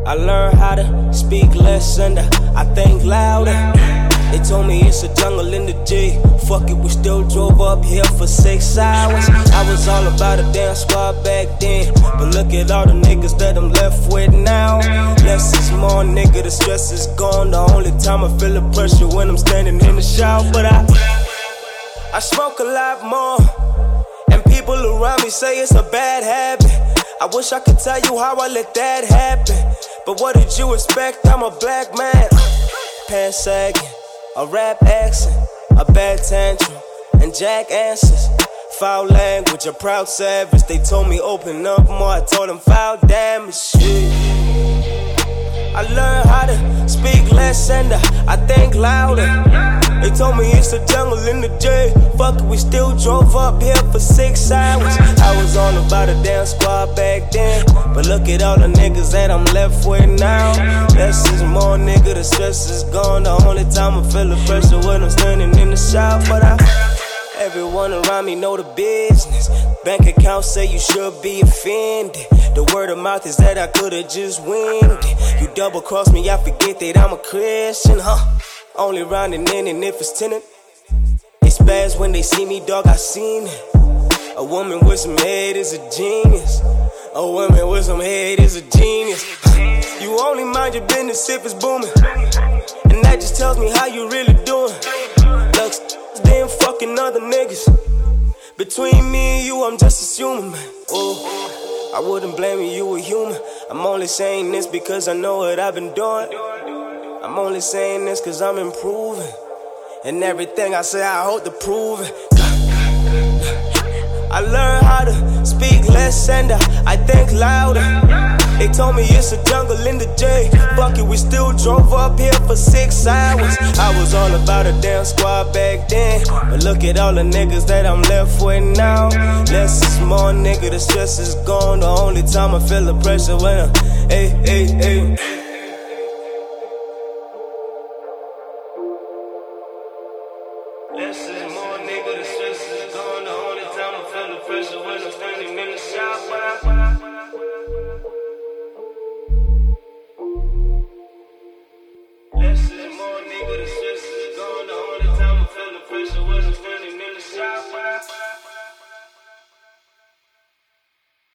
I learned how to speak less and I think louder. They told me it's a jungle in the G. Fuck it, we still drove up here for 6 hours. I was all about a damn squad back then, but look at all the niggas that I'm left with now. Less is more, nigga, the stress is gone. The only time I feel the pressure when I'm standing in the shower. But I smoke a lot more, and people around me say it's a bad habit. I wish I could tell you how I let that happen, but what did you expect? I'm a black man. Pants sagging, a rap accent, a bad tantrum, and jack answers. Foul language, a proud savage. They told me open up more, I told them foul damage. Shit. I learned how to speak less and I think louder. They told me it's a jungle in the J. Fuck it, we still drove up here for 6 hours. I was on about a damn squad back then, but look at all the niggas that I'm left with now. Less is more, nigga, the stress is gone. The only time I feel the pressure when I'm standing in the shower. But everyone around me know the business. Bank accounts say you should be offended. The word of mouth is that I could've just winged it. You double cross me, I forget that I'm a Christian, huh? Only rounding in and if it's tenant. They spaz when they see me, dog, I seen it. A woman with some head is a genius. A woman with some head is a genius. You only mind your business if it's booming, and that just tells me how you really doing. Looks then fucking other niggas. Between me and you, I'm just assuming, man. Oh, I wouldn't blame you, you were human. I'm only saying this because I know what I've been doing. I'm only saying this cause I'm improving, and everything I say I hope to prove it. I learned how to speak less and I think louder. They told me it's a jungle in the J. Fuck it, we still drove up here for 6 hours. I was all about a damn squad back then, but look at all the niggas that I'm left with now. Less is more, nigga, the stress is gone. The only time I feel the pressure when I'm, hey, hey, hey.